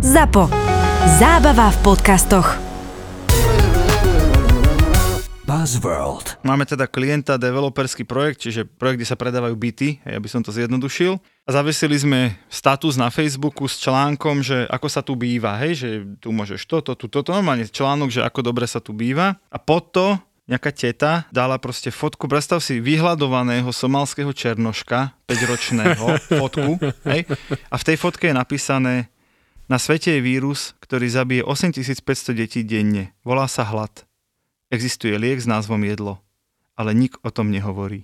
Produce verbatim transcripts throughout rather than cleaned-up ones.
Zapo. Zábava v podcastoch. Buzzworld. Máme teda klienta, developerský projekt, čiže projekt, kde sa predávajú byty, ja by som to zjednodušil. A zavesili sme status na Facebooku s článkom, že ako sa tu býva, hej, že tu môžeš toto, tu toto, normálne článok, že ako dobre sa tu býva. A pod to nejaká teta dala proste fotku, predstav si vyhľadovaného somalského černoška, päťročného, fotku, hej. A v tej fotke je napísané: na svete je vírus, ktorý zabije osemtisícpäťsto detí denne. Volá sa hlad. Existuje liek s názvom jedlo, ale nik o tom nehovorí.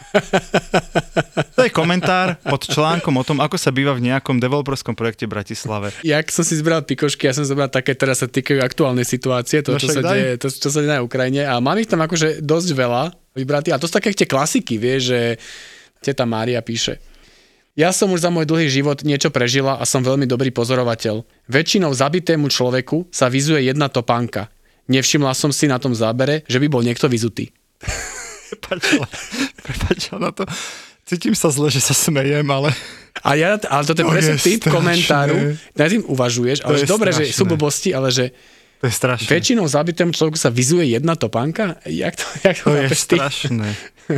To je komentár pod článkom o tom, ako sa býva v nejakom developerskom projekte v Bratislave. Jak som si zbral pikošky, ja som zobral také, teraz sa týkajú aktuálnej situácie, to, no, čo, sa deje, to čo sa deje na Ukrajine, a mám ich tam akože dosť veľa vybratých, a to sú také tie klasiky, vieš, že teta Mária píše: ja som už za môj dlhý život niečo prežila a som veľmi dobrý pozorovateľ. Väčšinou zabitému človeku sa vyzuje jedna topánka. Nevšimla som si na tom zábere, že by bol niekto vyzutý. Prepačila, prepačila na to. Cítim sa zle, že sa smejem, ale... A ja, ale toto je presne typ komentáru, na tým uvažuješ, ale že dobre, že sú blbosti, ale že to je strašné. Väčšinou zabitému človeku sa vyzuje jedna topánka? Jak to, jak to, to je strašné.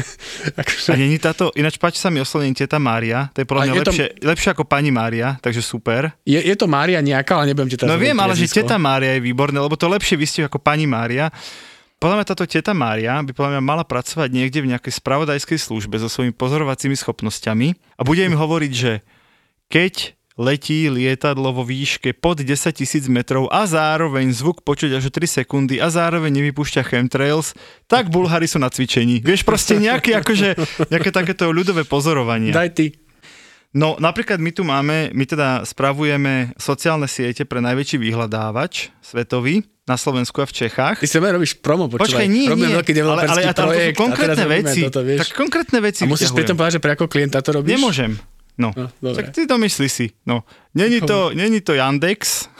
A není táto, ináč páči sa mi oslovenie teta Mária, to je podľa mňa lepšie, to, lepšie ako pani Mária, takže super. Je, je to Mária nejaká, ale nebudem teta. No viem, ale že teta Mária je výborné, lebo to lepšie vystihuje ako pani Mária. Podľa mňa táto teta Mária by podľa mňa mala pracovať niekde v nejakej spravodajskej službe so svojimi pozorovacími schopnosťami a bude im hovoriť, že keď letí lietadlo vo výške pod desaťtisíc metrov a zároveň zvuk počuť až o tri sekundy a zároveň nevypúšťa chemtrails, tak Bulhári sú na cvičení. Vieš, proste nejaké, akože, nejaké takéto ľudové pozorovanie. Daj ty. No, napríklad my tu máme, my teda spravujeme sociálne siete pre najväčší vyhľadávač svetový na Slovensku a v Čechách. Ty sa ma robíš promo, počúvaj. Počkaj, nie, robím nie, veľký developerský ale, ale, projekt. Ale to sú konkrétne veci, toto, tak konkrétne veci a musíš pri tom povedať, že pre ako klienta to robíš? Nemôžem. No, no tak ty domyslí si. No, není to, není to Yandex.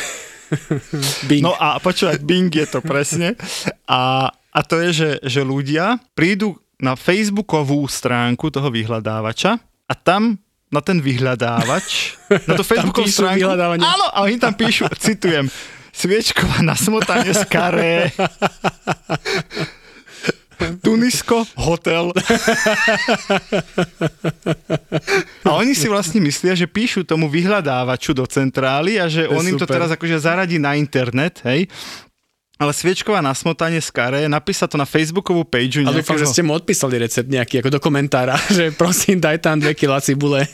Bing. No a počúvaj, Bing je to presne. A, a to je, že, že ľudia prídu na facebookovú stránku toho vyhľadávača a tam na ten vyhľadávač, na to facebookovú stránku, áno, a oni tam píšu, citujem, sviečková na smotanie z karé. Tunisko, hotel. A oni si vlastne myslia, že píšu tomu vyhľadávaču do centrály a že on im to teraz akože zaradí na internet, hej. Ale sviečková na smotanie z karé, napísať to na facebookovú page. Ale dúfam, že ste mu odpísali recept nejaký, ako do komentára, že prosím, daj tam dve kilá cibule.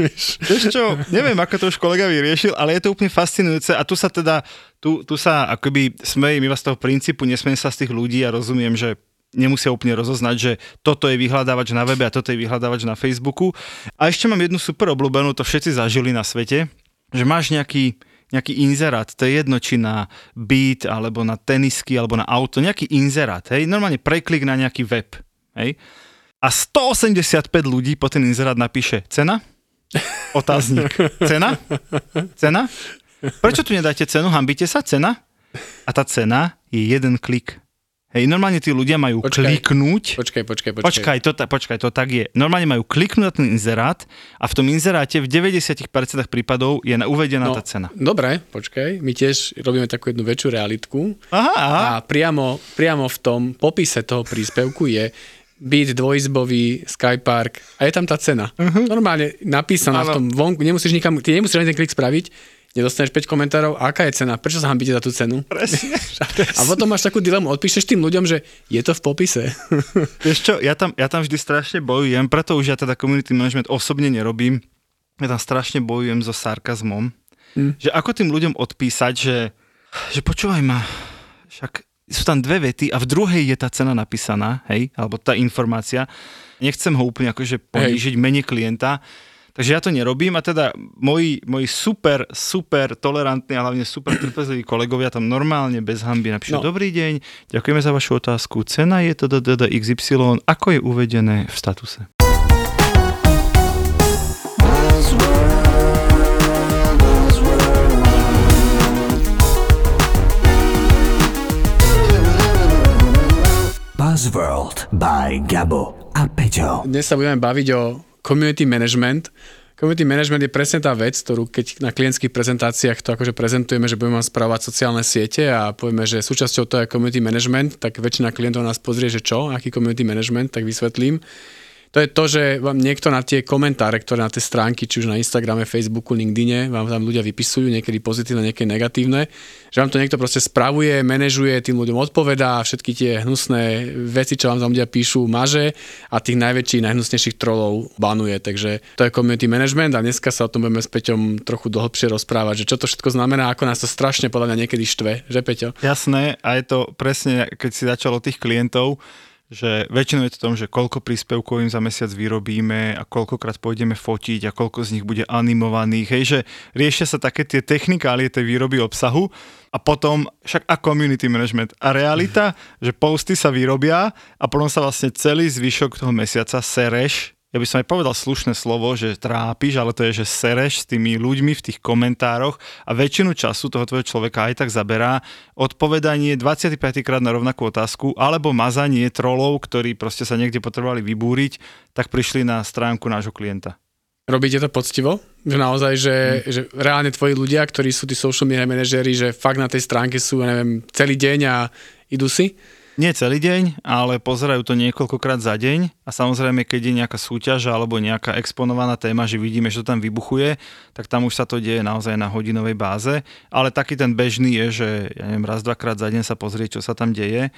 Vieš čo, neviem, ako to už kolega vyriešil, ale je to úplne fascinujúce a tu sa teda, tu, tu sa akoby smejím iba z toho princípu, nesmiem sa z tých ľudí a rozumiem, že nemusia úplne rozoznať, že toto je vyhľadávač na webe a toto je vyhľadávač na Facebooku. A ešte mám jednu super obľúbenú, to všetci zažili na svete, že máš nejaký, nejaký inzerát, to je jedno, či na byt, alebo na tenisky, alebo na auto, nejaký inzerát, hej, normálne preklik na nejaký web, hej. A stoosemdesiatpäť ľudí po ten inzerát napíše cena, otáznik, cena, cena, prečo tu nedáte cenu, hanbíte sa, cena? A tá cena je jeden klik. Hej, normálne tí ľudia majú počkaj, kliknúť. Počkaj, počkaj, počkaj. Počkaj, to, počkaj, to tak je. Normálne majú kliknúť na ten inzerát a v tom inzeráte v deväťdesiat percent prípadov je uvedená no, tá cena. Dobre, počkaj. My tiež robíme takú jednu väčšiu realitku. Aha, aha. A priamo, priamo v tom popise toho príspevku je byt dvojizbový, Skypark a je tam tá cena. Uh-huh. Normálne napísaná ano. V tom vonku. Nemusíš nikam, ty nemusíš ani ten klik spraviť. Nedostaneš päť komentárov, aká je cena, prečo sa hanbíte za tú cenu? Presne, presne. A potom máš takú dilemu, odpíšeš tým ľuďom, že je to v popise. Vieš čo, ja tam, ja tam vždy strašne bojujem, preto už ja teda community management osobne nerobím, ja tam strašne bojujem so sarkazmom, hmm. že ako tým ľuďom odpísať, že, že počúvaj ma, však sú tam dve vety a v druhej je tá cena napísaná, hej, alebo tá informácia, nechcem ho úplne akože ponížiť mene klienta. Takže ja to nerobím a teda moji, moji super, super tolerantní a hlavne super trpezliví kolegovia tam normálne bez hanby napíšu: no. Dobrý deň, ďakujeme za vašu otázku, cena je to iks ypsilon, ako je uvedené v statuse. Buzzworld by Gabo a Peťo. Dnes sa budeme baviť o community management, Community management je presne tá vec, ktorú keď na klientských prezentáciách to akože prezentujeme, že budeme spravovať sociálne siete a povieme, že súčasťou toho je community management, tak väčšina klientov nás pozrie, že čo, aký community management, tak vysvetlím. To je to, že vám niekto na tie komentáre, ktoré na tie stránky, či už na Instagrame, Facebooku, LinkedIne, vám tam ľudia vypisujú, niekedy pozitívne, niekedy negatívne, že vám to niekto proste spravuje, manažuje, tým ľuďom odpovedá, všetky tie hnusné veci, čo vám tam ľudia píšu, maže a tých najväčších, najhnusnejších trollov banuje. Takže to je community management a dneska sa o tom budeme s Peťom trochu dlhšie rozprávať, že čo to všetko znamená, ako nás to strašne podľa mňa niekedy štve, že Peťo? Jasné, a je to presne, keď si začalo tých klientov, že väčšinou je to tom, že koľko príspevkov im za mesiac vyrobíme a koľkokrát pôjdeme fotiť a koľko z nich bude animovaných, hej, že riešia sa také tie technikálie tej výroby obsahu a potom však a community management a realita, že posty sa vyrobia a potom sa vlastne celý zvyšok toho mesiaca sereš. Ja by som aj povedal slušné slovo, že trápiš, ale to je, že sereš s tými ľuďmi v tých komentároch a väčšinu času toho tvojho človeka aj tak zaberá odpovedanie dvadsaťpäť krát na rovnakú otázku alebo mazanie trolov, ktorí proste sa niekde potrebovali vybúriť, tak prišli na stránku nášho klienta. Robíte to poctivo? Že naozaj, že, hmm. že reálne tvoji ľudia, ktorí sú tí social media manažéri, že fakt na tej stránke sú, neviem, celý deň a idú si? Nie celý deň, ale pozerajú to niekoľkokrát za deň a samozrejme, keď je nejaká súťaž alebo nejaká exponovaná téma, že vidíme, že to tam vybuchuje, tak tam už sa to deje naozaj na hodinovej báze, ale taký ten bežný je, že ja neviem, raz, dvakrát za deň sa pozrie, čo sa tam deje,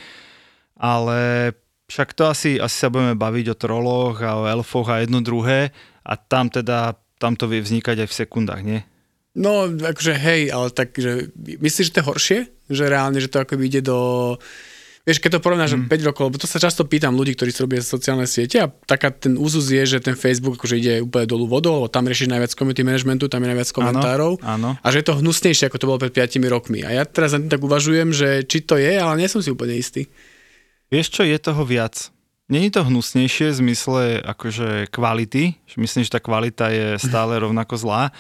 ale však to asi, asi sa budeme baviť o troloch a o elfoch a jedno druhé a tam teda, tam to vie vznikať aj v sekundách, nie? No, akože hej, ale tak, že myslíš, že to je horšie? Že reálne, že to akoby ide do... Vieš, keď to porovnáš mm. päť rokov, lebo to sa často pýtam ľudí, ktorí si robia sociálne siete a taká ten úzus je, že ten Facebook akože ide úplne dolu vodou, lebo tam riešiš najviac community managementu, tam je najviac komentárov áno, áno. A že je to hnusnejšie, ako to bolo pred piatimi rokmi. A ja teraz tak uvažujem, že či to je, ale nie som si úplne istý. Vieš čo, je toho viac. Není to hnusnejšie v zmysle akože kvality, myslím, že tá kvalita je stále rovnako zlá,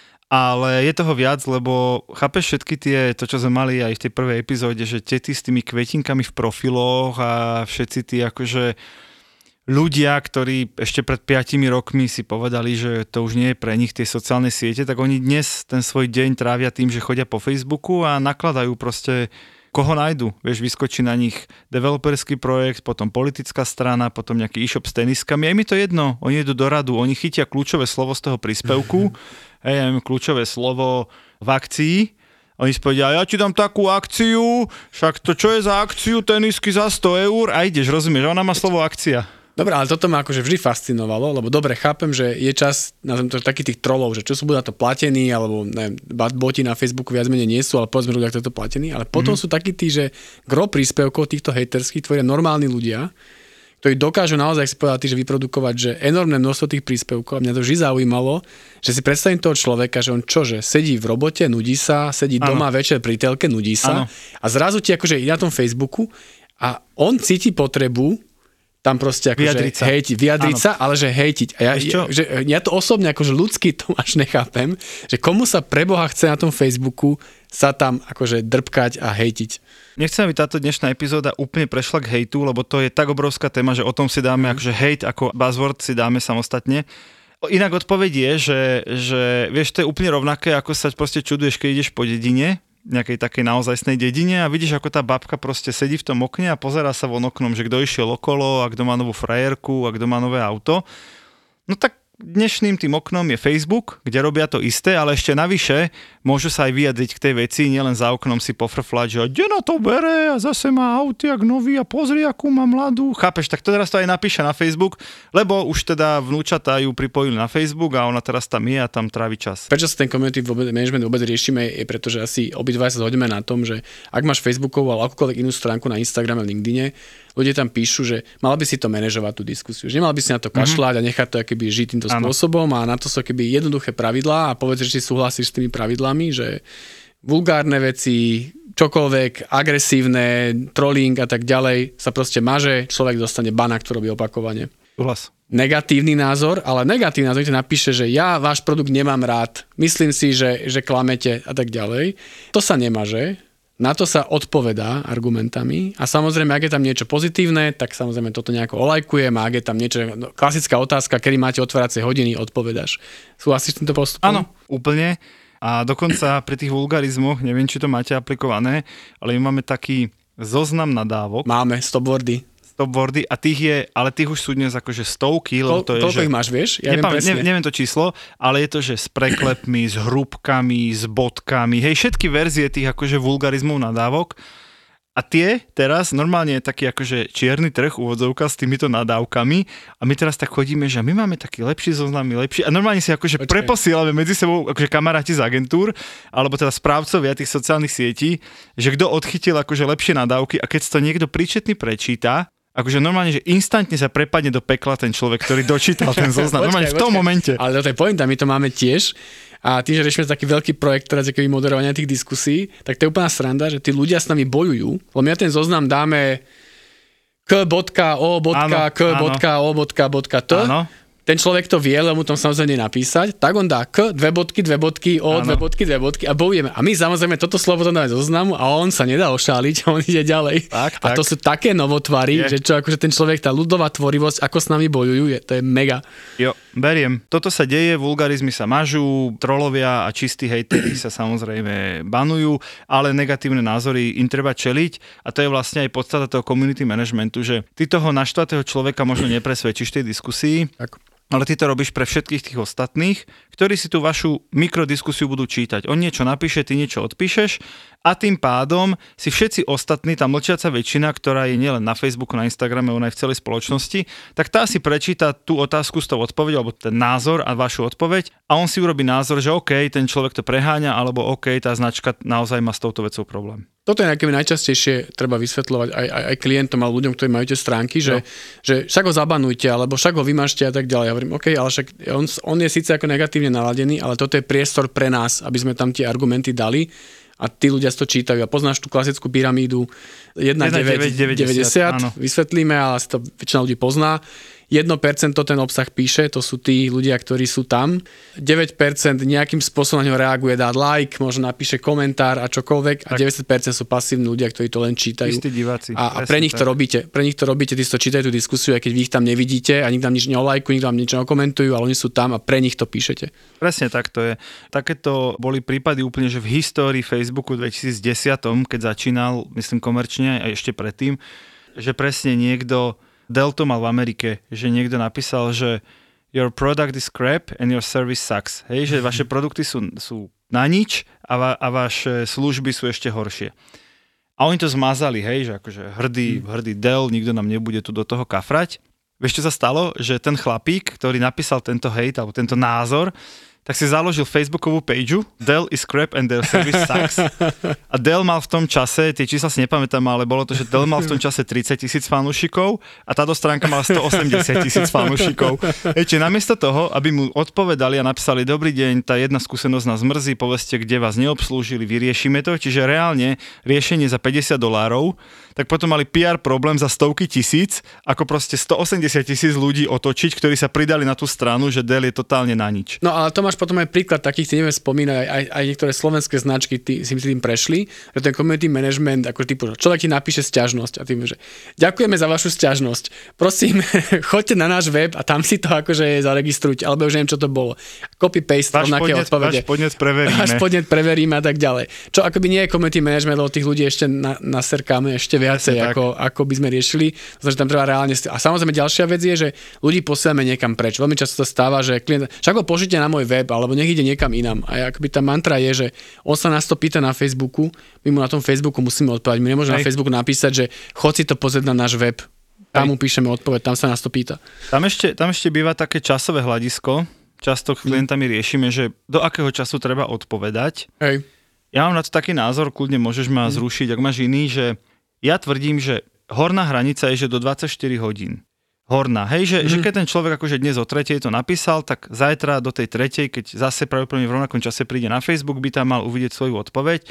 ale je toho viac, lebo chápeš všetky tie, to čo sme mali aj v tej prvej epizóde, že tety s tými kvetinkami v profiloch a všetci tí akože ľudia, ktorí ešte pred piatimi rokmi si povedali, že to už nie je pre nich tie sociálne siete, tak oni dnes ten svoj deň trávia tým, že chodia po Facebooku a nakladajú proste koho nájdu. Vieš, vyskočí na nich developerský projekt, potom politická strana, potom nejaký e-shop s teniskami. Aj mi to jedno, oni idú do radu, oni chytia kľúčové slovo z toho príspevku, hej, ja neviem, kľúčové slovo v akcii. Oni si povedia, ja ti dám takú akciu, však to čo je za akciu, tenisky za sto eur a ideš, rozumieš, ona má slovo akcia. Dobre, ale toto ma akože vždy fascinovalo, lebo dobre, chápem, že je čas, nazvem to takých tých trolov, že čo sú budú na to platení, alebo neviem, boti na Facebooku viac menej nie sú, ale povedzme ľudia, ktorí to platení, ale potom mm. sú takí tí, že gro príspevkov týchto hejterských tvoria normálni ľudia, ktorí dokážu naozaj, si povedal, že vyprodukovať, že enormné množstvo tých príspevkov. A mňa to vždy zaujímalo, že si predstavím toho človeka, že on čože, sedí v robote, nudí sa, sedí ano. Doma večer pri telke, nudí sa ano. A zrazu ti akože ide na tom Facebooku a on cíti potrebu tam proste akože vyjadriť sa, hejtiť, vyjadriť sa, ale že hejtiť. A ja, že, ja to osobne akože ľudsky to až nechápem, že komu sa preboha chce na tom Facebooku sa tam akože drbkať a hejtiť. Nechcem, aby táto dnešná epizóda úplne prešla k hejtu, lebo to je tak obrovská téma, že o tom si dáme, mm. akože hejt ako buzzword si dáme samostatne. Inak odpoveď je, že, že vieš, to je úplne rovnaké, ako sa proste čuduješ, keď ideš po dedine, nejakej takej naozajstnej dedine a vidíš, ako tá babka proste sedí v tom okne a pozerá sa von oknom, že kto išiel okolo a kto má novú frajerku a kto má nové auto. No tak dnešným tým oknom je Facebook, kde robia to isté, ale ešte navyše môžu sa aj vyjadriť k tej veci, nielen za oknom si pofrflať, že kde na to bere a zase má auty jak nový a pozri, akú má mladú. Chápeš, tak to teraz to aj napíše na Facebook, lebo už teda vnúčatá ju pripojili na Facebook a ona teraz tam je a tam trávi čas. Prečo sa ten community management vôbec riešime, je preto, že asi obidva sa zhodneme na tom, že ak máš Facebookovú alebo akúkoľvek inú stránku na Instagrame, LinkedIne, ľudia tam píšu, že mal by si to manažovať tú diskusiu, že nemal by si na to kašľať mm-hmm. a nechať to akoby žiť týmto ano. Spôsobom a na to sú akoby jednoduché pravidlá a povedz, že si súhlasíš s tými pravidlami, že vulgárne veci, čokoľvek, agresívne, trolling a tak ďalej sa proste maže, človek dostane ban, ktorý robí opakovane. Súhlas. Negatívny názor, ale negatívny názor, kde napíše, že ja váš produkt nemám rád, myslím si, že, že klamete a tak ďalej. To sa nemaže. Na to sa odpovedá argumentami a samozrejme, ak je tam niečo pozitívne, tak samozrejme toto nejako olajkujem a ak je tam niečo, no, klasická otázka, kedy máte otváracie hodiny, odpovedáš. Súhlasíš s týmto postupom? Áno, úplne. A dokonca pri tých vulgarizmoch, neviem, či to máte aplikované, ale my máme taký zoznam nadávok. Máme, stopwordy. Stopwordy a tých je, ale tých už sú dnes akože stovky, lebo to je, koľko že... ich máš, vieš? Ja Nepam- viem ne, neviem to číslo, ale je to, že s preklepmi, s hrúbkami, s bodkami, hej, všetky verzie tých akože vulgarizmov nadávok. A tie teraz normálne je taký akože čierny trh, úvodzovka s týmito nadávkami a my teraz tak chodíme, že my máme taký lepší zoznam, lepší a normálne si akože Počkej. preposielame medzi sebou akože kamaráti z agentúr alebo teda správcovia tých sociálnych sietí, že kto odchytil akože lepšie nadávky a keď to niekto príčetný prečíta, akože normálne, že instantne sa prepadne do pekla ten človek, ktorý dočítal ten zoznam. Normálne počkaj, v tom počkaj. momente. Ale to je pointa, my to máme tiež. A tým, že riešime taký veľký projekt teraz akoby moderovania tých diskusí, tak to je úplná sranda, že tí ľudia s nami bojujú, lebo my ten zoznam dáme k bodka, o bodka, k bodka, o bodka, bodka, t. Áno. Ten človek to vie, lebo mu tam samozrejme napísať, tak on dá k, dve bodky, dve bodky, o, ano. dve bodky, dve bodky a bojujeme. A my samozrejme toto slovo to dáme zo zoznamu a on sa nedá ošáliť, on ide ďalej. Tak, tak. A to sú také novotvary, je. že čo akože ten človek, tá ľudová tvorivosť, ako s nami bojujú, je, to je mega. Jo, beriem. Toto sa deje, vulgarizmy sa mažú, trolovia a čistí hejteri sa samozrejme banujú, ale negatívne názory im treba čeliť a to je vlastne aj podstata toho community managementu, že ty toho naštvatého človeka možno nepresvedčíš v tej diskusii. Tak. Ale ty to robíš pre všetkých tých ostatných, ktorí si tú vašu mikrodiskusiu budú čítať. On niečo napíše, ty niečo odpíšeš a tým pádom si všetci ostatní, tá mlčiaca väčšina, ktorá je nielen na Facebooku, na Instagrame, ona aj v celej spoločnosti, tak tá si prečíta tú otázku s tou odpoveďou, alebo ten názor a vašu odpoveď a on si urobí názor, že OK, ten človek to preháňa, alebo OK, tá značka naozaj má s touto vecou problém. Toto je nejaké najčastejšie treba vysvetľovať aj, aj, aj klientom alebo ľuďom, ktorí majú tie stránky, že, no. že však ho zabanujte, alebo však ho vymažte a tak ďalej. Ja hovorím, OK, ale však on, on je síce ako negatívne naladený, ale toto je priestor pre nás, aby sme tam tie argumenty dali a tí ľudia to čítajú. A poznáš tú klasickú pyramídu jeden deväť deväťdesiat, vysvetlíme, ale to väčšina ľudí pozná. jedno percento ten obsah píše, to sú tí ľudia, ktorí sú tam. deväť percent nejakým spôsobom na ňo reaguje, dá like, možno napíše komentár a čokoľvek. Tak. A deväťdesiat percent sú pasívni ľudia, ktorí to len čítajú. Istí diváci. A, a pre nich tak. to robíte. Pre nich to robíte, tí to čítajú tú diskusiu, aj keď vy ich tam nevidíte a nikto tam nič neolajkujú, nikto tam nič nekomentujú, ale oni sú tam a pre nich to píšete. Presne tak to je. Takéto boli prípady úplne, že v histórii Facebooku dvetisícdesať, keď začínal, myslím komerčne a ešte predtým, že presne niekto Dell to mal v Amerike, že niekto napísal, že your product is crap and your service sucks. Hej, že vaše produkty sú, sú na nič a, va, a vaše služby sú ešte horšie. A oni to zmazali, hej, že akože hrdý, hrdý Dell, nikto nám nebude tu do toho kafrať. Vieš, čo sa stalo? Že ten chlapík, ktorý napísal tento hejt, alebo tento názor, tak si založil Facebookovú pageu Dell is crap and their service sucks. A Dell mal v tom čase, tie čísla si nepamätám, ale bolo to, že Dell mal v tom čase tridsať tisíc fanúšikov a táto stránka mala stoosemdesiat tisíc fanúšikov. Čiže namiesto toho, aby mu odpovedali a napísali dobrý deň, tá jedna skúsenosť nás mrzí, povedzte, kde vás neobslúžili, vyriešime to. Čiže reálne riešenie za päťdesiat dolárov, tak potom mali pé er problém za stovky tisíc, ako proste stoosemdesiat tisíc ľudí otočiť, ktorí sa pridali na tú stranu, že Dell je totálne na nič. No ale to máš potom aj príklad takých, ty neviem spomínať, aj, aj niektoré slovenské značky ty, si tým prešli, že ten community management, ako typu, človek ti napíše sťažnosť a tým, že ďakujeme za vašu sťažnosť, prosím, choďte na náš web a tam si to akože zaregistrujte, alebo už neviem, čo to bolo. Copy-paste, rovnaké odpovede. Váš podnet preveríme. Váš podnet preveríme a tak ďalej. Čo akoby nie je community management, lebo tých ľudí ešte na, naserkáme ešte viacej, ako, ako by sme riešili. Takže tam treba reálne... A samozrejme ďalšia vec je, že ľudí posielame niekam preč. Veľmi často sa stáva, že klient, však ho pošlite na môj web, alebo nech ide niekam inám. A akoby tá mantra je, že on sa nás to pýta na Facebooku, my mu na tom Facebooku musíme odpovedať. My nemôžeme na Facebooku napísať, že chod si to pozrieť na náš web. Tam mu píšeme odpoveď, tam sa nás to pýta. Tam ešte, tam ešte býva také časové hľadisko. Často s klientami riešime, že do akého času treba odpovedať. Hej. Ja mám na to taký názor, kľudne môžeš ma zrušiť, ak máš iný, že ja tvrdím, že horná hranica je, že do dvadsaťštyri hodín. Horná. Hej, že, mm. že keď ten človek akože dnes o tretej to napísal, tak zajtra do tej tretej, keď zase pravdepodobne v rovnakom čase príde na Facebook, by tam mal uvidieť svoju odpoveď.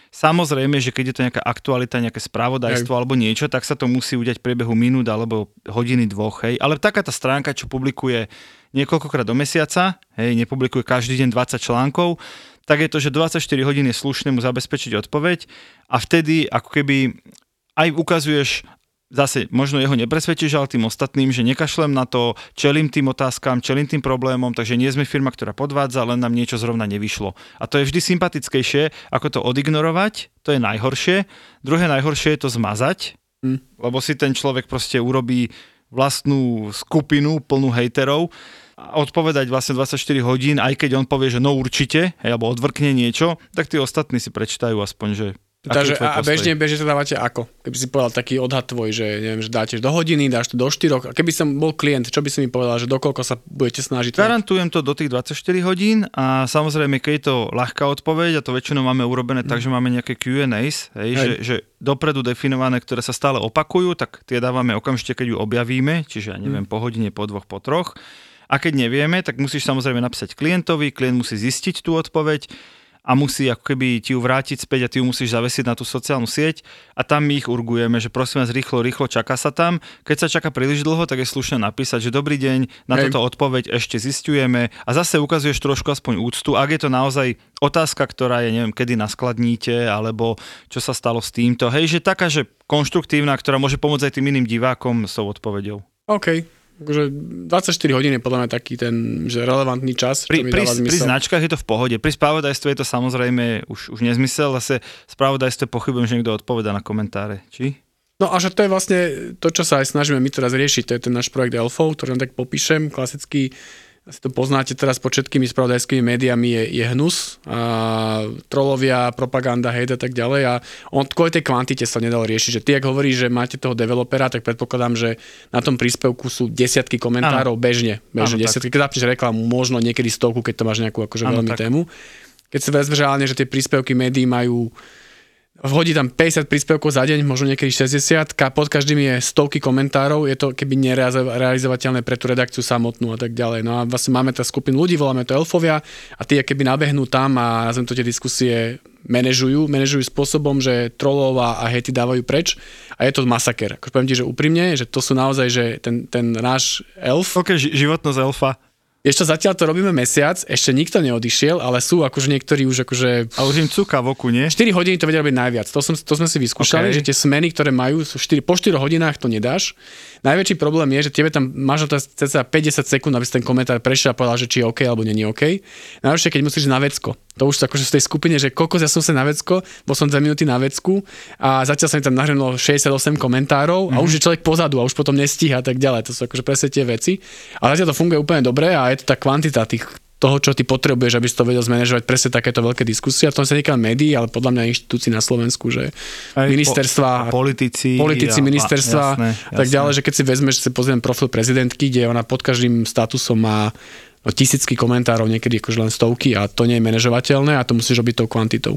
Samozrejme, že keď je to nejaká aktualita, nejaké spravodajstvo hej. alebo niečo, tak sa to musí udiať v priebehu minút alebo hodiny dvoch, hej. Ale taká tá stránka, čo publikuje niekoľkokrát do mesiaca, hej, nepublikuje každý deň dvadsať článkov, tak je to, že dvadsaťštyri hodín je slušné mu zabezpečiť odpoveď a vtedy ako keby aj ukazuješ zase možno jeho nepresvedčíš, ale tým ostatným, že nekašlem na to, čelím tým otázkam, čelím tým problémom, takže nie sme firma, ktorá podvádza, len nám niečo zrovna nevyšlo. A to je vždy sympatickejšie, ako to odignorovať, to je najhoršie. Druhé najhoršie je to zmazať, mm. lebo si ten človek proste urobí vlastnú skupinu plnú hejterov a odpovedať vlastne dvadsaťštyri hodín, aj keď on povie, že no určite, hej, alebo odvrkne niečo, tak tí ostatní si prečítajú aspoň, že Takže a bežne, bežne to dávate ako? Keby si povedal taký odhad tvoj, že neviem, že dáte do hodiny, dáš to do štyroch. A keby som bol klient, čo by si mi povedal, že dokoľko sa budete snažiť? Garantujem to do tých dvadsaťštyri hodín a samozrejme, keď je to ľahká odpoveď, a to väčšinou máme urobené mm. tak, že máme nejaké kjú end ejs, hej, hej. Že, že dopredu definované, ktoré sa stále opakujú, tak tie dávame okamžite, keď ju objavíme, čiže ja neviem, mm. po hodine, po dvoch, po troch. A keď nevieme, tak musíš samozrejme napísať klientovi, klient musí zistiť tú odpoveď a musí ako keby ti ju vrátiť späť a ty ju musíš zavesiť na tú sociálnu sieť a tam my ich urgujeme, že prosím vás rýchlo, rýchlo, čaká sa tam. Keď sa čaká príliš dlho, tak je slušné napísať, že dobrý deň, na Hej. toto odpoveď ešte zisťujeme a zase ukazuješ trošku aspoň úctu, ak je to naozaj otázka, ktorá je, neviem, kedy naskladníte, alebo čo sa stalo s týmto. Hej, že taká, že konštruktívna, ktorá môže pomôcť aj tým iným divákom s tou odpoveďou. OK. Takže dvadsaťštyri hodín je podľa mňa taký ten že relevantný čas. Pri, pri, pri značkách je to v pohode. Pri spravodajstve je to samozrejme už, už nezmysel. Zase spravodajstve pochybujem, že niekto odpovedá na komentáre. Či? No a že to je vlastne to, čo sa aj snažíme my teraz riešiť. To je ten náš projekt Elfov, ktorý tak popíšem. Klasický, asi to poznáte teraz pod všetkými spravodajskými médiami, je, je hnus. A trolovia, propaganda, hejt a tak ďalej. A on kvôli tej kvantite sa nedal riešiť. Že ty, ak hovoríš, že máte toho developera, tak predpokladám, že na tom príspevku sú desiatky komentárov ano. bežne. bežne ano, desiatky. Keď zapneš reklamu, možno niekedy stovku, keď to máš nejakú akože ano, veľmi tak. tému. Keď si vezmeš reálne, že tie príspevky médií majú vhodí tam päťdesiat príspevkov za deň, možno niekedy šesťdesiat, pod každým je stovky komentárov, je to keby nerealizovateľné pre tú redakciu samotnú a tak ďalej. No a vlastne máme tá skupinu ľudí, voláme to elfovia a tí keby nabehnú tam a nazvem to tie diskusie manažujú, manažujú spôsobom, že trollov a hejty dávajú preč a je to masaker. Akože poviem ti, že úprimne, že to sú naozaj, že ten, ten náš elf. Ok, životnosť elfa. Ešte zatiaľ to robíme mesiac, ešte nikto neodišiel, ale sú akože niektorí už akože... A už im cúka v oku, nie? štyri hodiny to vedia robiť najviac. To, som, to sme si vyskúšali, okay. že tie smeny, ktoré majú, sú štyri, po štyroch hodinách to nedáš. Najväčší problém je, že tebe tam máš na to cca päťdesiat sekúnd, aby si ten komentár prešiel a povedal, že či je OK alebo nie je OK. Najhoršie, keď musíš na vecko. To už akože v tej skupine, že kokos, ja som sa na vecko, bol som dve minúty na vecku a zatiaľ sa mi tam nahrenulo šesťdesiatosem komentárov a mm-hmm. už je človek pozadu a už potom nestíha a tak ďalej. To sú akože presne tie veci. Ale zatiaľ to funguje úplne dobre a je to tá kvantita tých toho, čo ty potrebuješ, aby si to vedel zmanéžovať presne takéto veľké diskusie. A v tom sa týka médií, ale podľa mňa inštitúcií na Slovensku, že aj ministerstva, po, politici, politici, ja, ministerstva a tak ďalej, že keď si vezmeš, že si pozriem profil prezidentky, kde ona pod každým statusom má no, tisícky komentárov, niekedy akože len stovky a to nie je manažovateľné a to musíš robiť tou kvantitou.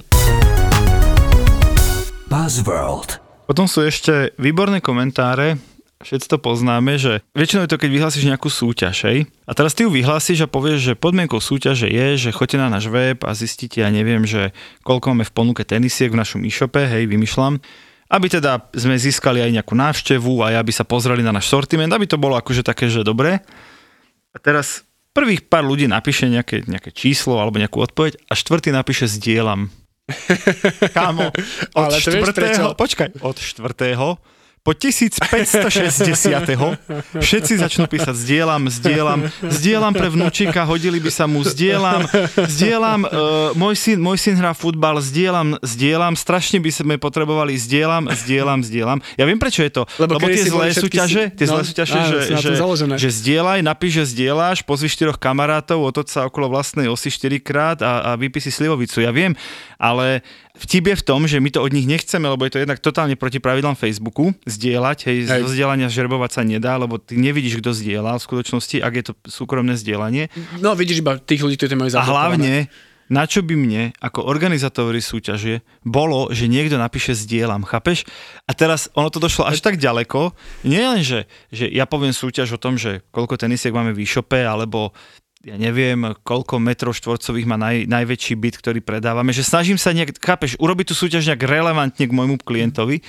Buzzworld. Potom sú ešte výborné komentáre. Všetci to poznáme, že väčšinou je to, keď vyhlásiš nejakú súťaž, hej? A teraz ty ju vyhlásiš a povieš, že podmienkou súťaže je, že choďte na náš web a zistíte, ja neviem, že koľko máme v ponuke tenisiek v našom e-shope, hej, vymýšľam, aby teda sme získali aj nejakú návštevu a aby sa pozreli na náš sortiment, aby to bolo akože také, že dobre. A teraz prvých pár ľudí napíše nejaké, nejaké číslo alebo nejakú odpoveď a štvrtý napíše zdieľam. Kámo, od štvrtého, počkaj, od štvrtého po tisícpäťstošesťdesiat všetci začnú písať zdieľam, zdieľam, zdieľam pre vnúčika, hodili by sa mu, zdieľam, zdieľam, uh, môj syn, môj syn hrá futbal, zdieľam, zdieľam, strašne by sme potrebovali, zdieľam, zdieľam, zdieľam. Ja viem, prečo je to, lebo, lebo tie zlé súťaže, tie no, zlé súťaže, áno, že, že, že zdieľaj, napíš, že zdieľaš, pozvi štyroch kamarátov, otoč sa okolo vlastnej osy štyrikrát a, a vypí si slivovicu. Ja viem, ale vtip je v tom, že my to od nich nechceme, lebo je to jednak totálne proti pravidlám Facebooku, zdieľať, hej, hej. zo zdieľania žerbovať sa nedá, lebo ty nevidíš, kto zdieľal v skutočnosti, ak je to súkromné zdieľanie. No vidíš iba tých ľudí, ktorí to majú zablokované. A hlavne, na čo by mne, ako organizátori súťaže, bolo, že niekto napíše zdieľam, chápeš? A teraz ono to došlo až tak ďaleko, nie len, že, že ja poviem súťaž o tom, že koľko tenisiek máme v e-shope, alebo ja neviem, koľko metrov štvorcových má naj, najväčší byt, ktorý predávame, že snažím sa nejak, chápeš, urobiť tú súťaž nejak relevantne k môjmu klientovi,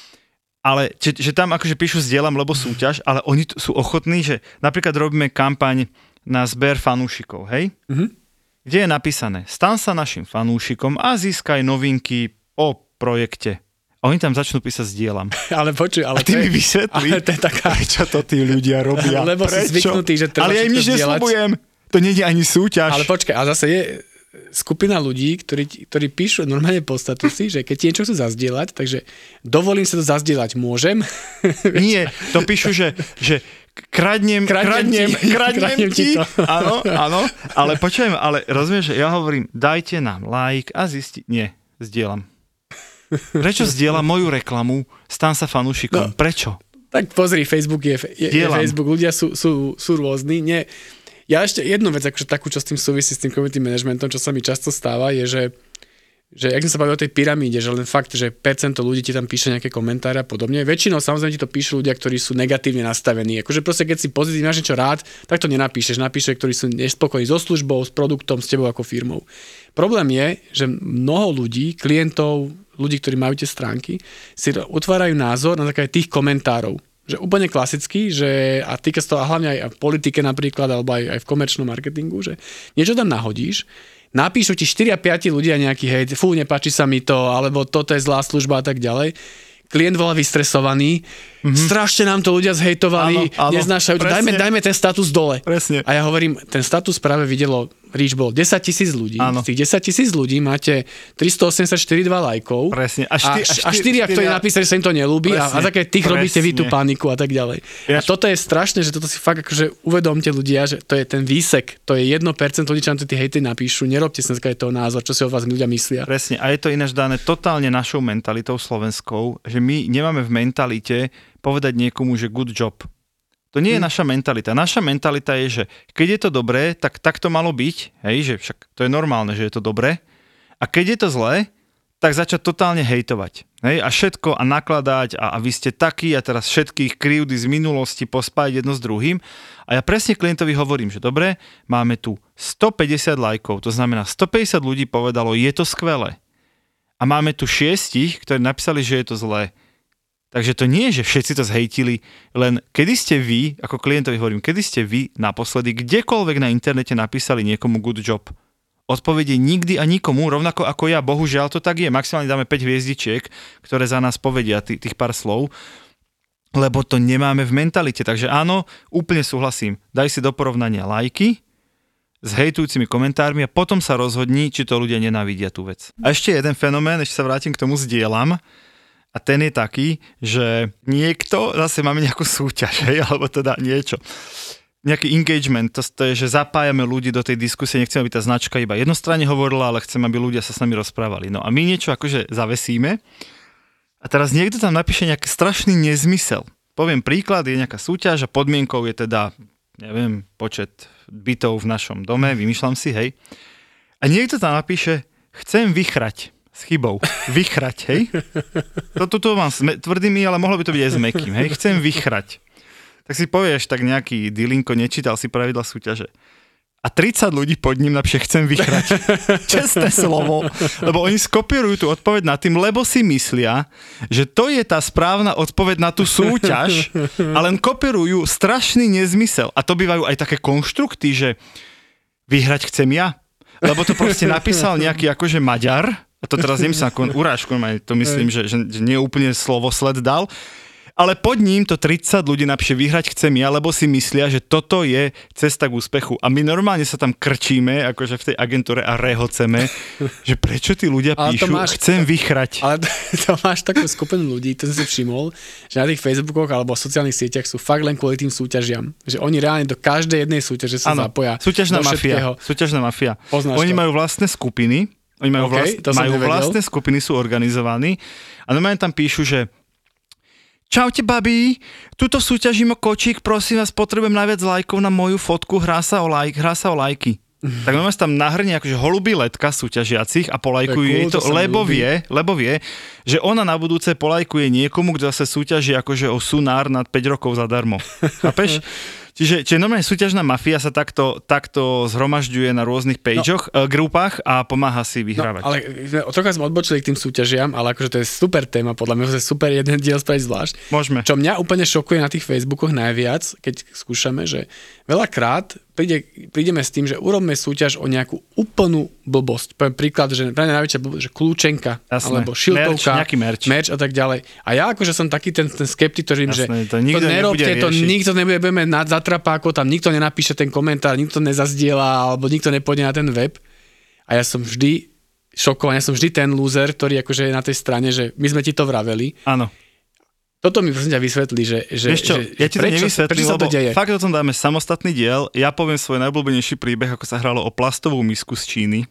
ale že, že tam akože píšu zdieľam, lebo súťaž, ale oni sú ochotní, že napríklad robíme kampaň na zber fanúšikov, hej? Mm-hmm. Kde je napísané, stan sa našim fanúšikom a získaj novinky o projekte. A oni tam začnú písať zdieľam. Ale počuj, ale a ty to mi vysvetlí, taká... prečo to tí ľudia robia. Lebo prečo? si zvyknutý, že treba ale ja im nič nesľubujem. To nie je ani súťaž. Ale počkaj, a zase je skupina ľudí, ktorí, ktorí píšu normálne po statusy, že keď ti niečo chcú zazdieľať, takže dovolím sa to zazdieľať, môžem? Nie, to píšu, že, že kradnem, kradnem, kradnem, kradnem ti. ti áno, áno, ale počujem, ale rozumieš, že ja hovorím, dajte nám like a zisti... Nie, zdieľam. Prečo zdieľam moju reklamu, stan sa fanúšikom? No, prečo? Tak pozri, Facebook je, je, je Facebook, ľudia sú, sú, sú rôzni. Nie. Ja ešte jednu vec, akože takú, čo s tým súvisí, s tým community managementom, čo sa mi často stáva, je, že, že jak som sa bavil o tej pyramíde, že len fakt, že percento ľudí ti tam píše nejaké komentáre a podobne. Väčšinou samozrejme ti to píšu ľudia, ktorí sú negatívne nastavení. Akože proste, keď si pozitívne máš niečo rád, tak to nenapíšeš. Napíšeš, ktorí sú nespokojní so službou, s produktom, s tebou ako firmou. Problém je, že mnoho ľudí, klientov, ľudí, ktorí majú tie stránky, si utvárajú názor na základe tých komentárov. Že úplne klasicky, že a týka sa to a hlavne aj v politike napríklad, alebo aj, aj v komerčnom marketingu, že niečo tam nahodíš, napíšu ti štyri a päť ľudia nejaký hejt, fú, nepáči sa mi to, alebo toto je zlá služba a tak ďalej. Klient bola vystresovaný, mm-hmm. strašne nám to ľudia zhejtovali, áno, áno, neznášajú to, dajme, dajme ten status dole. Presne. A ja hovorím, ten status práve videlo, reach bol desaťtisíc ľudí, áno. Z tých desaťtisíc ľudí máte tristoosemdesiatštyri lajkov. Presne. A, štyri, a, štyri, a štyria, ktorí napísali, že sa im to nelúbi a, a za keď tých presne. Robíte vy tú paniku a tak ďalej. Ja, a toto je strašné, že toto si fakt akože uvedomte ľudia, že to je ten výsek, to je jedno percento ľudí, čo nám tie hejty napíšu, nerobte si na toho názor, čo si o vás ľudia myslia. Presne. A je to ináč dané totálne našou mentalitou slovenskou, že my nemáme v mentalite povedať niekomu, že good job. To nie je hmm. naša mentalita. Naša mentalita je, že keď je to dobré, tak, tak to malo byť, hej, že však to je normálne, že je to dobré. A keď je to zlé, tak začať totálne hejtovať. Hej, a všetko a nakladať a, a vy ste takí a teraz všetkých krivdy z minulosti pospájať jedno s druhým. A ja presne klientovi hovorím, že dobre, máme tu stopäťdesiat lajkov, to znamená stopäťdesiat ľudí povedalo, je to skvelé. A máme tu šiestich, ktorí napísali, že je to zlé. Takže to nie je, že všetci to zhejtili, len kedy ste vy, ako klientovi hovorím, kedy ste vy naposledy kdekoľvek na internete napísali niekomu good job. Odpovede nikdy a nikomu, rovnako ako ja, bohužiaľ to tak je. Maximálne dáme päť hviezdičiek, ktoré za nás povedia tých, tých pár slov, lebo to nemáme v mentalite. Takže áno, úplne súhlasím. Daj si do porovnania lajky s hejtujúcimi komentármi a potom sa rozhodni, či to ľudia nenávidia tú vec. A ešte jeden fenomén, ešte sa vrátim k tomu zdieľam. A ten je taký, že niekto, zase máme nejakú súťaž, hej, alebo teda niečo. Nejaký engagement, to, to je, že zapájame ľudí do tej diskusie, nechceme, aby tá značka iba jednostranne hovorila, ale chceme, aby ľudia sa s nami rozprávali. No a my niečo akože zavesíme a teraz niekto tam napíše nejaký strašný nezmysel. Poviem príklad, je nejaká súťaž a podmienkou je teda, neviem, počet bytov v našom dome, vymýšľam si, hej. A niekto tam napíše, chcem vychrať. S chybou. Vychrať, hej? Toto tu mám s tvrdými, ale mohlo by to byť aj s mäkkým, hej? Chcem vychrať. Tak si povieš, tak nejaký Dilinko nečítal si pravidla súťaže. A tridsať ľudí pod ním napíše, chcem vychrať. Čestné slovo. Lebo oni skopírujú tú odpoveď na tým, lebo si myslia, že to je tá správna odpoveď na tú súťaž a len kopírujú strašný nezmysel. A to bývajú aj také konštrukty, že vyhrať chcem ja. Lebo to proste napísal nejaký akože Maďar, a to teraz nemyslím ako urážku, to myslím, že, že nie úplne slovosled dal, ale pod ním to tridsať ľudí napíše vyhrať chcem ja, lebo si myslia, že toto je cesta k úspechu. A my normálne sa tam krčíme, akože v tej agentúre a rehoceme, že prečo tí ľudia píšu, máš, chcem vychrať. Ale to, to máš takú skupinu ľudí, to som si všimol, že na tých Facebookoch alebo sociálnych sieťach sú fakt len kvôli tým súťažiam. Že oni reálne do každej jednej súťaže sa ano, zapoja. Súťažná mafia. Súťažná mafia. Poznáš oni to. majú vlastné skupiny, oni majú, okay, vlast, majú vlastné skupiny, sú organizovaní a normálne tam píšu, že čaute babi, tuto súťažím o kočík, prosím vás, potrebujem najviac lajkov na moju fotku, hrá sa o, like, hrá sa o lajky. Mm. Tak normálne tam nahrnie akože holubí letka súťažiacich a polajkujú cool, jej to, to lebo vie, lebo vie, že ona na budúce polajkuje niekomu, kto zase súťaží akože o Sunár nad päť rokov zadarmo. Chápeš? Čiže, čiže normálne súťažná mafia sa takto, takto zhromažďuje na rôznych pageoch, no, grupách a pomáha si vyhrávať. No, ale trocha sme odbočili k tým súťažiam, ale akože to je super téma, podľa mňa to je super jeden diel spraviť zvlášť. Môžeme. Čo mňa úplne šokuje na tých Facebookoch najviac, keď skúšame, že veľakrát príde, prídeme s tým, že urobme súťaž o nejakú úplnú blbosť. Poviem príklad, že pre mňa najväčšia blbosť, že kľúčenka, jasné, alebo šiltovka, merch, merch. merch a tak ďalej. A ja akože som taký ten, ten skeptik, ktorý im, že to, to nerobte, to nikto nebude, budeme na zatrapáko, tam nikto nenapíše ten komentár, nikto nezazdiela, alebo nikto nepôjde na ten web. A ja som vždy šokovaný, ja som vždy ten loser, ktorý akože je na tej strane, že my sme ti to vraveli. Áno. Toto mi prosím ťa vysvetlí, že, že, Vieš čo, že ja ti to prečo, nevysvetlím, prečo sa to lebo deje? Fakt o tom dáme samostatný diel. Ja poviem svoj najobľúbenejší príbeh, ako sa hralo o plastovú misku z Číny.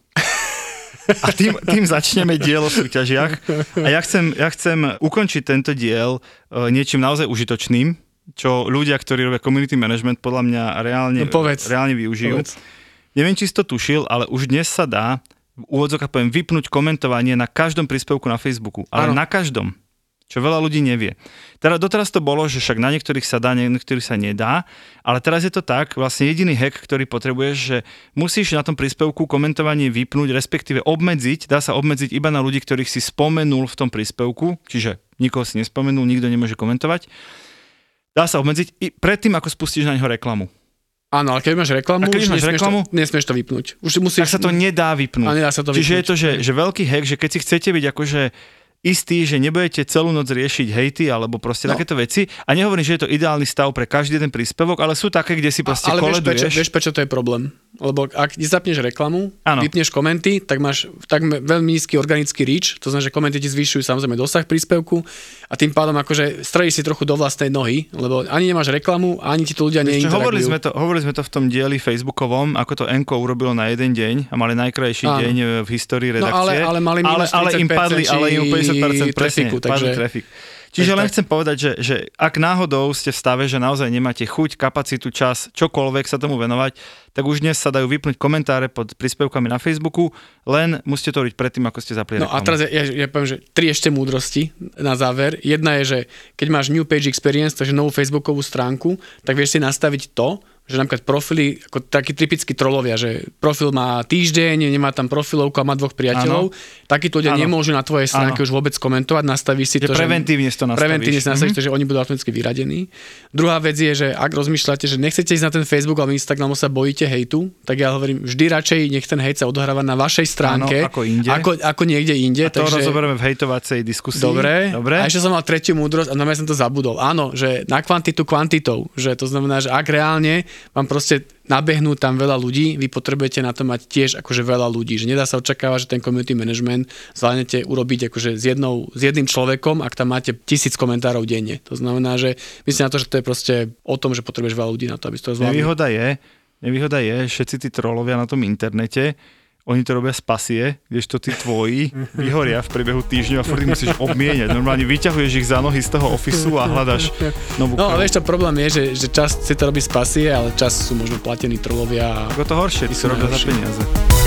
A tým, tým začneme diel o súťažiach. A ja chcem, ja chcem ukončiť tento diel uh, niečím naozaj užitočným, čo ľudia, ktorí robia community management, podľa mňa reálne, no povedz, reálne využijú. Povedz. Neviem, či si to tušil, ale už dnes sa dá v úvodzovkách poviem vypnúť komentovanie na každom príspevku na Facebooku. Ale ano. Na každom. Čo veľa ľudí nevie. Teda doteraz to bolo, že však na niektorých sa dá, na niektorých sa nedá, ale teraz je to tak, vlastne jediný hack, ktorý potrebuješ, že musíš na tom príspevku komentovanie vypnúť, respektíve obmedziť, dá sa obmedziť iba na ľudí, ktorých si spomenul v tom príspevku, čiže nikoho si nespomenul, nikto nemôže komentovať. Dá sa obmedziť i predtým, ako spustíš na neho reklamu. Áno, ale keď máš reklamu, keď už máš nesmieš, reklamu to, nesmieš to vypnúť. Už musíš... Tak sa to nedá vypnúť. A nedá sa to vypnúť. Čiže je to, že, že veľký hack, že keď si chcete byť akože istý, že nebudete celú noc riešiť hejty alebo proste no. takéto veci. A nehovorím, že je to ideálny stav pre každý jeden príspevok, ale sú také, kde si proste ale koleduješ. Ale vieš, vieš, prečo to je problém? Lebo ak zapneš reklamu, ano. Vypneš komenty, tak máš tak veľmi nízky organický reach, to znamená, že komenty ti zvyšujú samozrejme dosah príspevku a tým pádom akože strelíš si trochu do vlastnej nohy, lebo ani nemáš reklamu, ani ti tu ľudia neinteragujú. Hovorili sme to, hovorili sme to v tom dieli Facebookovom, ako to Enko urobilo na jeden deň a mali najkrajší ano. Deň v histórii redakcie. No ale, ale mali minus ale, ale im padli, ale im päťdesiat percent trafiku, takže... trafik. Čiže len chcem povedať, že, že ak náhodou ste v stave, že naozaj nemáte chuť, kapacitu, čas, čokoľvek sa tomu venovať, tak už dnes sa dajú vypnúť komentáre pod príspevkami na Facebooku, len musíte to robiť predtým, ako ste zapli reklamu. No a teraz ja, ja poviem, že tri ešte múdrosti na záver. Jedna je, že keď máš New Page Experience, takže novú Facebookovú stránku, tak vieš si nastaviť to, že napríklad profily, ako takí typickí trolovia, že profil má týždeň, nemá tam profilovku a má dvoch priateľov, takíto ľudia nemôžu na tvojej stránke už vôbec komentovať, nastavíš si že to, preventívne že... to nastavíš. Preventívne si nastavíš, mm-hmm. že oni budú automaticky vyradení. Druhá vec je, že ak rozmýšľate, že nechcete ísť na ten Facebook, ale Instagram sa bojíte hejtu, tak ja hovorím, vždy radšej nech ten hejt sa odohráva na vašej stránke, áno, ako, inde. Ako, ako niekde inde. A to takže... rozoberieme v hejtovacej diskusii. Dobre. Dobre. A ešte som mal tretiu múdrosť a na mňa som to zabudol. Áno, že na kvantitu kvantitou, že to znamená, že ak reálne vám proste nabehnú tam veľa ľudí, vy potrebujete na to mať tiež akože veľa ľudí, že nedá sa očakávať, že ten community management zvládnete urobiť akože s, jednou, s jedným človekom, ak tam máte tisíc komentárov denne. To znamená, že myslím na to, že to je proste o tom, že potrebuješ veľa ľudí na to, aby si to zvládli. Nevýhoda je, nevýhoda je, všetci tí trolovia na tom internete, oni to robia z pasie, kdežto tí tvoji vyhoria v priebehu týždňa a furt ich musíš obmieniať. Normálne vyťahuješ ich za nohy z toho ofisu a hľadaš novú No krv. a vieš, to problém je, že, že čas si to robí z pasie, ale čas sú možno platení trolovia. Ako to horšie, ty si robia za peniaze.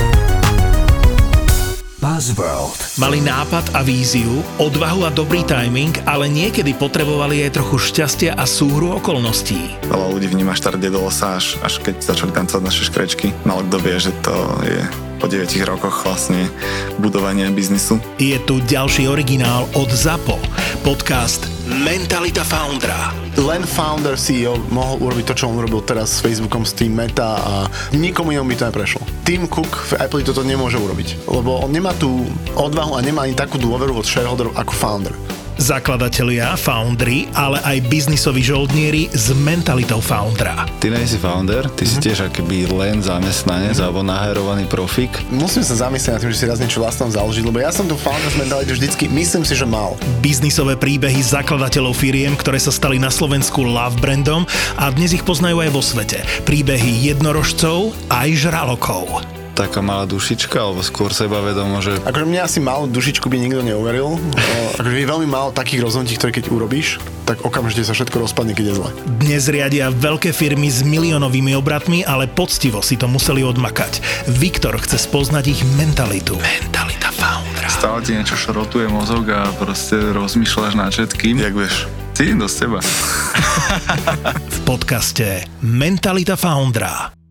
Buzzworld. Mali nápad a víziu, odvahu a dobrý timing, ale niekedy potrebovali aj trochu šťastia a súhru okolností. Veľa ľudí vníma štart do losa, až, až keď začali tancovať naše škrečky. Málo kto vie, že to je po deviatich rokoch vlastne budovania biznisu. Je tu ďalší originál od ZAPO. Podcast Mentalita Foundera. Len founder, sí í ó mohol urobiť to, čo on urobil teraz s Facebookom, s tým Meta a nikomu inom by to neprešlo. Tim Cook v Apple toto nemôže urobiť, lebo on nemá tú odvahu a nemá ani takú dôveru od shareholderov ako founder. Zakladatelia, founderi, ale aj biznisoví žoldnieri s mentalitou foundera. Ty nejsi founder, ty si tiež akoby len zamestnanec alebo naherovaný profík. Musím sa zamyslieť nad tým, že si raz niečo vlastnom založiť, lebo ja som tu founder mentalitu vždycky, myslím si, že mal. Biznisové príbehy zakladateľov firiem, ktoré sa stali na Slovensku love brandom a dnes ich poznajú aj vo svete. Príbehy jednorožcov aj žralokov. Taká malá dušička, alebo skôr sebavedomo, že... Akože mňa asi malú dušičku by nikto neuveril. Akože je veľmi málo takých rozhodnutí, ktoré keď urobíš, tak okamžite sa všetko rozpadne, keď je zle. Dnes riadia veľké firmy s miliónovými obratmi, ale poctivo si to museli odmakať. Viktor chce spoznať ich mentalitu. Mentalita foundera. Stále ti niečo šrotuje mozog a proste rozmýšľaš nad všetkým. Jak vieš? Cítim do seba. V podcaste Mentalita Foundra.